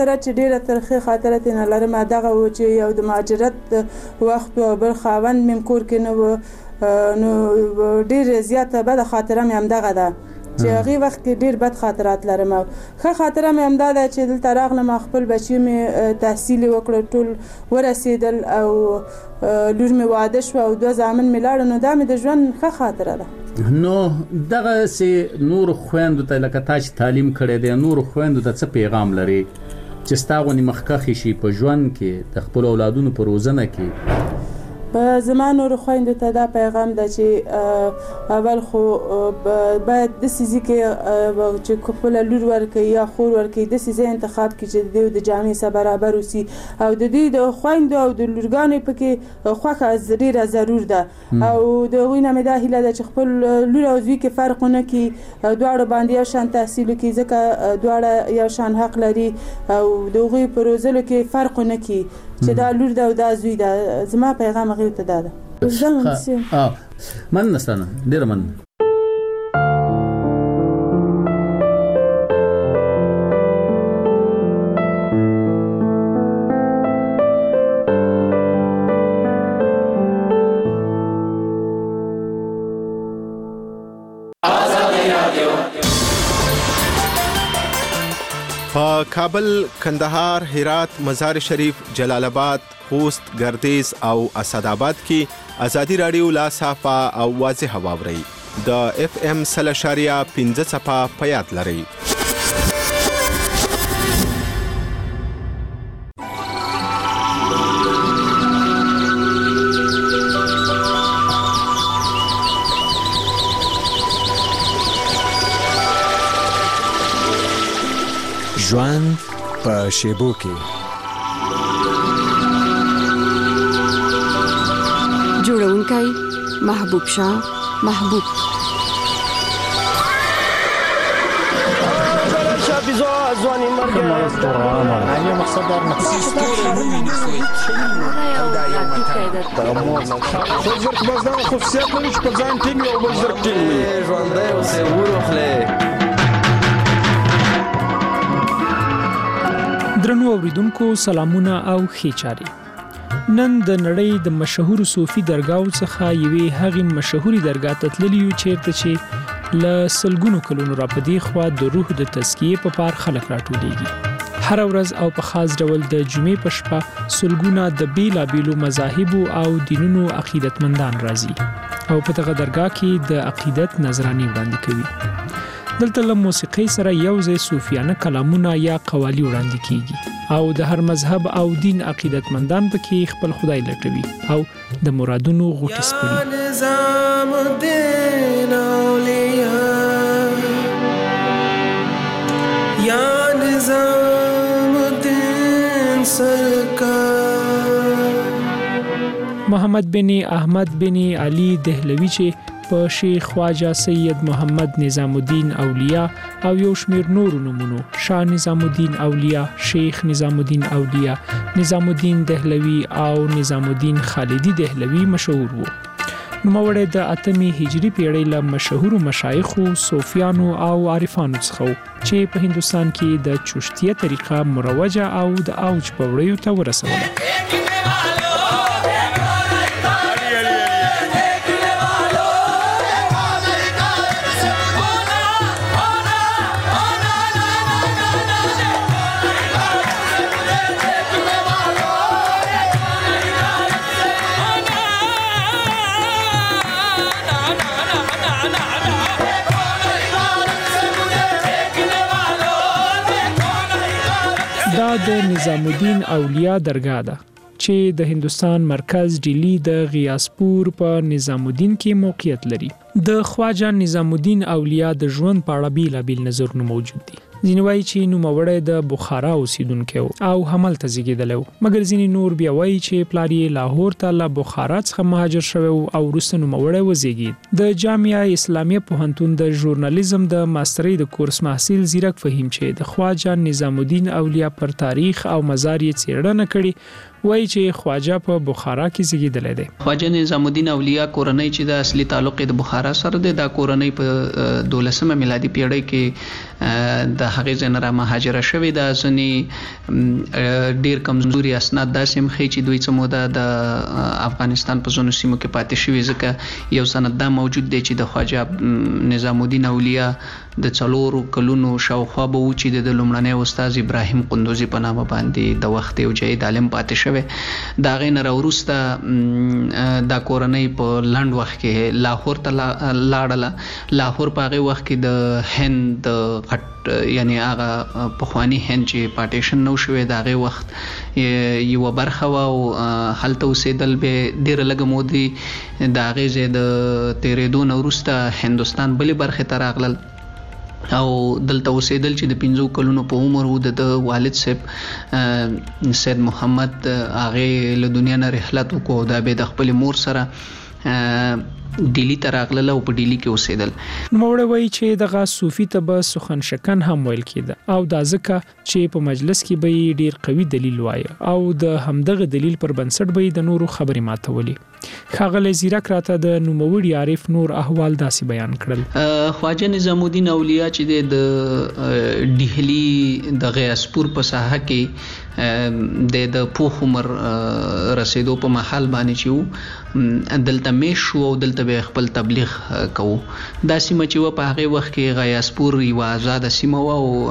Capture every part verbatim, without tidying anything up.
سره چې ډېره ترخې خاطره ترېنه لرم دغه و چې یو د مهاجرت وخت و بل خاوند مې کور کې نه و، نو ډېره زیاته بده خاطره مې همدغه ده چې هغې وخت کې ډېر بد خاطرات لرم. او ښه خاطره مې همدا ده چې دلته راغلم، خپل بچي مې تحصیل وکړ، ټول ورسېدل او لور مې واده شوه او دوه زامن مې لاړل، نو دا مې د ژوند ښه خاطره ده. نو دغه سي نور خويندو ته لکه تا چې تعلیم کړی دی، نور خويندو ته څه پیغام لري چې ستا غونې مخکښې شي په ژوند کې د خپل اولادونو په روزنه کې؟ زما نور خويندو ته دا پیغام ده چې اول خو باید داسې ځای کې چې خپله لور ورکوي یا خور ورکوي داسې ځای انتخاب کړي چې د دوی د جامې سره برابر اوسي او د دوی د خویندو او د لورګانو پکې خوښه ډېره ضرور ده. او د هغوی نه مې دا هیله ده چې خپل لور او زوی کې فرق ونه کړي، دواړو باندې یو شان تحصیل وکړي ځکه دواړه یو شان حق لري، او د هغوی په روزلو کې فرق ونه کړي چې دا لور ده او دا زوی ده. زما پیغام هغې ته دا ده. مننه ستانه، ډېره مننه. په کابل، کندهار، هرات، مزار شریف، جلال آباد، خوست، گردیز او اسداباد کې ازادي رادیو لا صافه او واضح واوري د اف ام سلشاریا پنځه صفه پیات لري. ژوند په شیبو کې جوړونکی محبوب شاه محبوب ځواني مرګ علی مقصد در مقصد زرق بزدان خصوصیات لري چې په ځان ټینګ او بل زرق ټینګ ژوندی اوسې ورخلې. درنو اوریدونکو سلامونه او ښې چارې. نن د نړۍ د مشهور صوفي درګاو څخه یوې هغې مشهوري درګاه ته تللي یو چیرته چې له سلګونو کلونو راپدې خوا د روح د تزکیې په پار خلک راټولېږي. هره ورځ او په خاص ډول د جمعې په شپه سلګونه د بیلابیلو مذاهبو او دینونو عقیدتمندان راځي او په دغه درګاه کې د عقیدت نظرانې وړاندې کوي. دلته له موسیقۍ سره یو ځای صوفیانه کلامونه یا قوالی وړاندې کیږي او د هر مذهب او دین عقیدتمندان پکې خپل خدای لټوي او د مرادونو غوټې سپړي. یا نظام الدین سرکار محمد بن احمد بن علي دهلوي چې په شیخ خواجه سید محمد نظام الدین اولیاء او یو شمیر نور نمونو شاه نظام الدین اولیاء، شیخ نظام الدین اولیاء، نظام الدین دهلوي او نظام الدین خالدی دهلوي مشهور وو. نوموړی د اتمې هجري پیړۍ له مشهورو مشایخو، صوفیانو او عارفانو څخه و چې په هندوستان کې د چشتیه طریقه مروجه او د اوج په وړیو ته ورسوله. دا د نظام الدین اولیاء درګاه ده چې د هندوستان مرکز ډیلی د غیاسپور په نظام الدین کې موقعیت لري. د خواجه نظام الدین اولیاء د ژوند په اړه بیلابیل نظرونه موجود دي. ځینې وایي چې نوموړی د بخارا اوسیدونکی و او همالته زیږېدلی و، مګر ځینې نور بیا وایي چې پلار یې لاهور ته له بخارا څخه مهاجر شوی و او وروسته نوموړی وزیږېد. د جامعه اسلامیه پوهنتون د ژورنالیزم د ماسترۍ د کورس محصل زیرک فهیم چې د خواجه نظام الدین اولیاء پر تاریخ او مزار یې څېړنه کړې وایي چې خواجه په بخارا کې زیږیدلی دی. خواجه نظام الدین اولیاء کورنۍ چې د اصلي تعلق د بخارا سره دی، دا کورنۍ په دولسمه میلادي پیړۍ کې د هغې ځای نه را مهاجره شوې ده. ځینې ډېر کمزوري اسناد داسې هم ښیي چې دوی څه موده د افغانستان په ځینو سیمو کې پاتې شوي، ځکه یو سند دا موجود دی چې د خواجه نظام الدین اولیاء د څلورو کلونو شاوخوا به و چې د لومړنی استاد ابراهیم قندوزي په نامه باندې د وخت یو جید عالم پاتې شوی. د هغې نه راوروسته دا کورنۍ په لنډ وخت کې لاهور ته لاړله. لاهور په هغې وخت کې د هند د غټ یعنی هغه پخواني هند چې پارټیشن نو شوی د هغې وخت یوه برخه وه او هلته اوسېدل به ډېره لږه مودې د هغې ځای د تېرېدو نه وروسته هندوستان بلې برخې ته راغلل او دلته اوسېدل چې د پنځو کلونو په عمر و. د والد صاحب سید محمد هغې له دنیا نه رحلت وکړو او دا به د خپلې مور سره ډیلی ته راغله او په ډیلی کې اوسېدل. نوموړی وایي چې دغه صوفي ته به سخن شکن هم ویل کېده او دا ځکه چې په مجلس کې به یې ډېر قوي دلیل وایه او د همدغه دلیل پر بنسټ به یې د نورو خبرې ماتولې. ښاغلی زیرک راته د نوموړي عارف نور احوال داسې بیان کړل. خواجه نظام الدین اولیاء چې دی د ډهلي د غیاسپور په ساحه کې د پوخ عمر رسېدو په محل باندې چې و دلته میش شو او دلته به خپل تبلیغ کوو. دا سیمه چې و په هغې وخت کې غیاسپور یوه آزاده سیمه وه او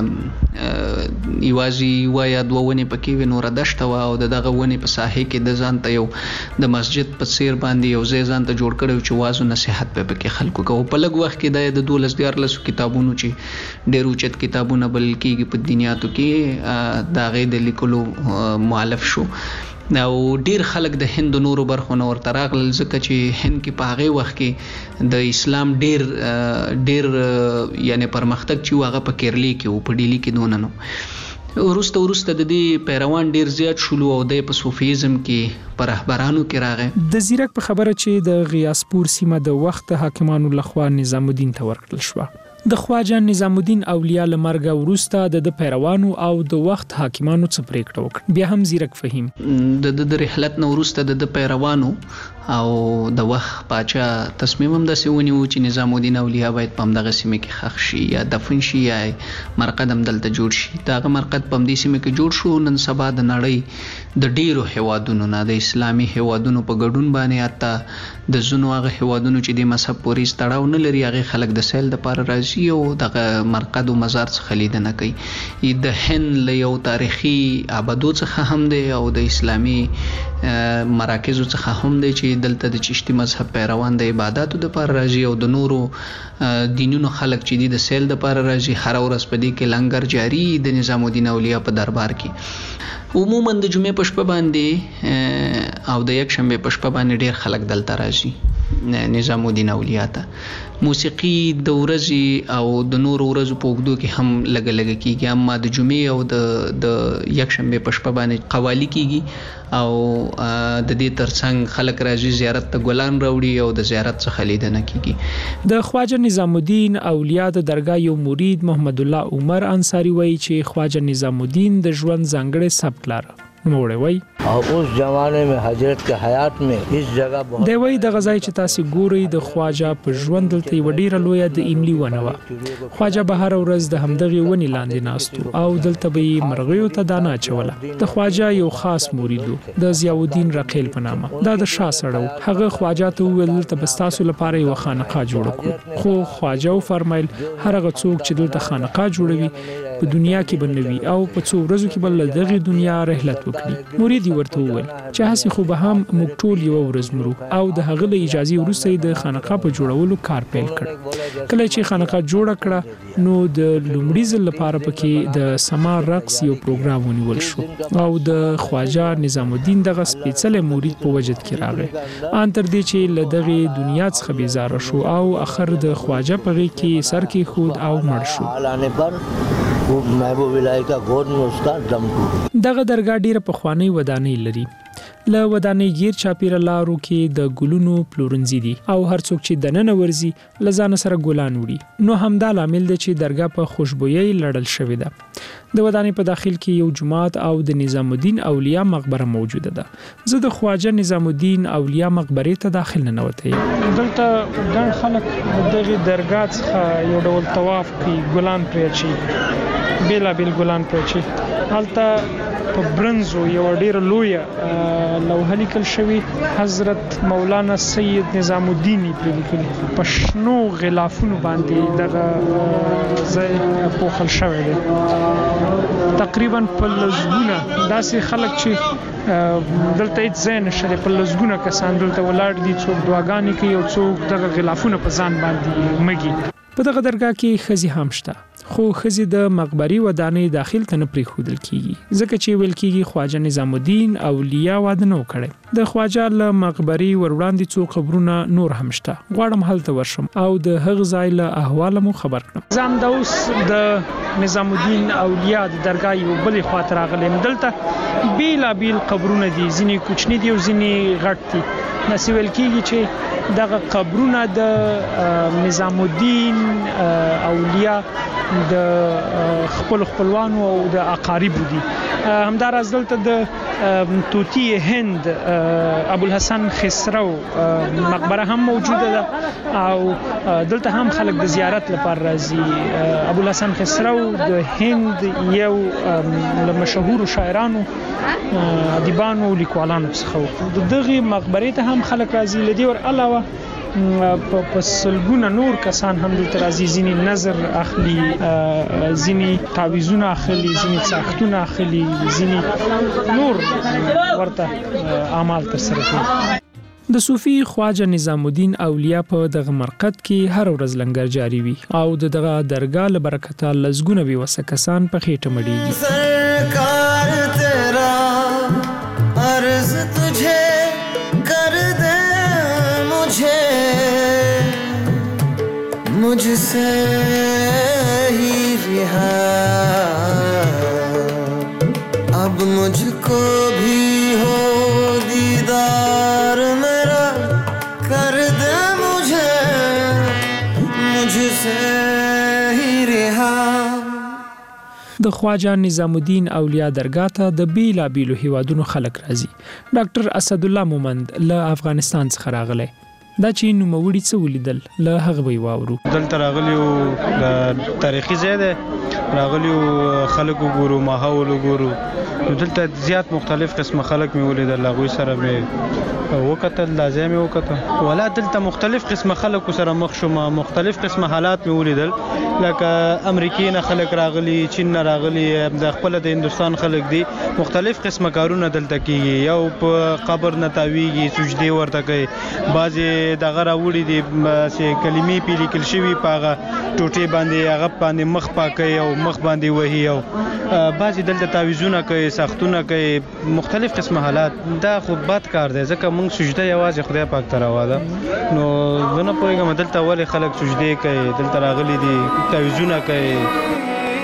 یوازې یوه یا دوه ونې پکې وې، نوره دشته وه او د دغه ونې په ساحې کې د ځان ته یو د مسجد په څیر باندې یو ځای ځان ته جوړ کړی چې واز او نصیحت به پکې خلکو کوو. په لږ وخت کې د دولس دیارلسو کتابونو چې ډېر اوچت کتابونه بلل کېږي په دنیاتو کې د هغې د لیکلو مؤلف شو او ډېر خلک د هند نورو برخو نه ورته راغلل، ځکه چې هند کې په هغې وخت کې د اسلام ډېر ډېر یعنی پرمختګ چې و هغه په کیرلي کې و، په ډیلي کې دونه نو. وروسته وروسته د دې پیروان ډېر زیات شولو او دی په صوفیزم کې په رهبرانو کې راغی. د زیرک په خبره چې د غیاسپور سیمه د وخت حاکمانو لخوا نظام الدین ته ورکړل شوه. د خواجه نظام الدین اولیاء له مرګه وروسته د پیروانو او د وخت حاکمانو څه پرېکړه وکړه. بیا هم زیرک فهیم د د رحلت نه وروسته د پیروانو او د وخت پاچا تصمیم هم داسې ونیو چې نظام الدین اولیاء باید په همدغه سیمه کې ښخ شي یا دفن شي یا مرقد هم دلته جوړ شي. د هغه مرقد په همدې سیمه کې جوړ شو. نن سبا د نړۍ د ډیرو هیوادونو نه د اسلامي هیوادونو په ګډون باندې حتی د ځینو هغه هیوادونو چې د مذهب پورې تړاو نه لري هغې خلک د سیل دپاره راځي او دغه مرقد او مزار څخه لیدنه کوي. د هند له یو تاریخي آبادو څخه هم دی او د اسلامي مراکزو څخه هم دی چې دلته د چشتي مذهب پیروان د عبادتو دپاره راځي او د نورو دینونو خلک چې دي د سیل دپاره راځي. هره ورځ په دې کې لنګر جاري د نظام الدین اولیاء په دربار کې. عموما د جمعې په شپه باندې او د یک شنبې په شپه باندې ډېر خلک دلته راځي نظام الدین اولیاء ته. موسیقي د ورځې او د نورو ورځو په اوږدو کې هم لږه لږه کېږي، اما د جمعې او د د یک شنبې په شپه باندې قوالي کېږي او د دې ترڅنګ خلک راځي زیارت ته ګلان راوړي او د زیارت څخه لیدنه کېږي. د خواجه نظام الدین اولیاء د درګاه یو مرید محمد الله عمر انصاری وایي چې خواجه نظام الدین د ژوند ځانګړی سبک لاره. نوموړی وایي او اوس زمانه میں حضرت کے حیات میں اس جگہ بہت دی وایي دغه ځای چې تاسې ګورئ د خواجه په ژوند دلته یوه ډېره لویه د ایملي ونه وه. خواجه به هره ورځ د همدغې ونې لاندې ناست و او دلته به یې مرغیو ته دانه اچوله. د خواجه یو خاص مرید و د ضیاءالدین رقیل په نامه. دا د شاه سړی و. هغه خواجه ته وویل دلته به ستاسو لپاره یوه خانقاه جوړه کړو، خو خواجه وفرمیل هر هغه څوک چې دلته خانقاه جوړوي په دنیا کې به نه وي او په څو ورځو کې به له دغې دنیا رحلت وکړي. مرید ورته وویل چې هسې خو به هم موږ ټول یوه ورځ مرو او د هغه له اجازې وروسته یې د خانقاه په جوړولو کار پیل کړ. کله چې خانقاه جوړه کړه نو د لومړي ځل لپاره پکې د سمار رقص یو پروګرام ونیول شو او د خواجه نظام الدین دغه سپېڅلی مرید په وجد کې راغی، ان تر دې چې له دغې دنیا څخه بیزاره شو او اخر د خواجه په غېږ کې سر کېښود او مړ شو. محبوب الهی کا گود میں اس کا دم ٹوٹا. دغه درګاه ډیره پخوانی ودانۍ لري. له ودانۍ غیر چاپیره لارو کې د ګلونو پلورنځي دي او هر څوک چې دننه ورزي لزان سره ګلان وړي نو همدا لامل دی چې درگاه په خوشبويي لړل شوې ده د ودانۍ په داخل کې یو جماعت او د نظام الدین اولیاء مقبره موجوده ده زه د خواجه نظام الدین اولیاء مقبره ته داخل نه نوته دلته ګڼ خلک دغه درگاه څخه یو ډول طواف کوي ګلان پرې چي بیلا بیل ګلان پرې چي حالته په برنزو یو ډیر لوی لوحه لیکل شوی حضرت مولانا سید نظام الدین په لیکل پښنو غلافونو باندې دغه ځای پوښل شوی دی تقریبا په لزګونه داسې خلک چې دلته هیڅ ځای نشته په لزګونه کسان دلته ولاړ دي څوک دعاګانې کوي او څوک دغه غلافونه په ځان باندې مګي په دغه درگاه کې خزي هم شته خو خزي د مقبري ودانۍ داخل ته نه پرې خودل کیږي ځکه چې ویل کیږي خواجه نظام الدین اولیاء واده نو کړي د خواجه له مقبري ور وړاندې څو قبرونه نور هم شته غواړم هلته ورشم او د هغه ځای له احوال مو خبر کړم زم د اوس د نظام الدین اولیاء د درگاه یو بلې خاطر راغلم دلته بیلا بیل قبرونه دي ځینې کوچني دي او ځینې غټ دي نسی ویل کیږي چې دغه قبرونه د نظام الدین اولیاء د خپل خپلوانو او د اقارب دي همدارس دلته د توتی هند ابو الحسن خسرو مقبره هم موجوده ده او دلته هم خلک د زیارت لپاره راځي ابو الحسن خسرو د هند یو له مشهور شاعرانو ادیبانو او لیکوالانو څخه د دغه مقبره ته هم خلک راځي لدی ور علاوه په سلګونه نور کسان هم دلته راځي ځینې نظر اخلي ځینې تعویذونه اخلي ځینې ساختونه اخلي ځینې نور ورته اعمال ترسره کوي د صوفي خواجه نظام الدین اولیاء په دغه مرقد کې هر ورځ لنګر جاری وي او د دغه درگاه له برکته لزګونه وي وسه کسان په خېټه مړیږي سرکار تیرا عرض تجھے کر دے मुझ से ही रिहा अब मुझको भी हो दीदार मेरा कर दे मुझे मुझसे ही रिहा د خواجه نظام الدین اولیاء درگاه ته د بیلا بیلو هیوادونو خلک راځي ډاکټر اسد الله مومند له افغانستان څخه راغلی دا چې نو موړي څه ولیدل له هغه وی واورو دلته راغلیو د تاریخي ځای ده راغلیو خلکو ګورو ماحول ګورو دلته زیات مختلف قسمه خلک مې ولیدل هغه سره مې وکتل لازم وکتل ولا دلته مختلف قسمه خلک سره مخ شوم مختلف قسمه حالات مې ولیدل لکه امریکای نه خلک راغلي چین نه راغلي د خپل د هندستان خلک دي مختلف قسمه کارونه دلته کیږي یو په قبر نه تاویږي سجدي ورته کوي بعضي دغه راوړي دي چې کلمې پی لیکل شوی پاغه ټوټي باندې هغه باندې مخ پاکي او مخ باندې وهي او بعضي دلته تعویذونه کوي ساختونه کوي مختلف قسمه حالات دا خو بد کار دی ځکه موږ سجده یوازې خدای پاک ته راواله نو زنه پوهیږم دلته ولې خلک سجده کوي دلته راغلي دي تعویذونه کوي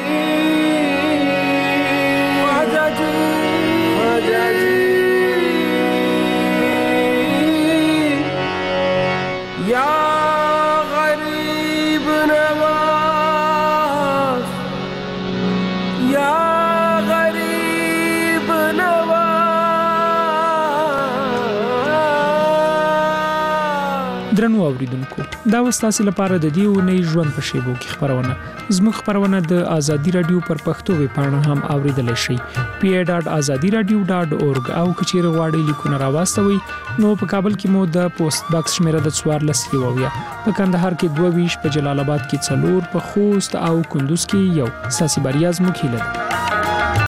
درنو اوریدونکو دا وستاسو لپاره د دې ونې ژوند په شیبو کې خبرونه زموږ خبرونه د ازادي رادیو پر پښتو وی پاڼه هم اوریدل شي پی ای ډاټ ازادي رادیو ډاټ اورګ او کچېره غواړئ لیکونه راوستوي نو په کابل کې مو د پوسټ باکس شمیره د څوارلس یوویا په کندهار کې دوه ویش په جلال آباد کې څلور په خوست او کندوز کې یو ساسي بریاز مو کېله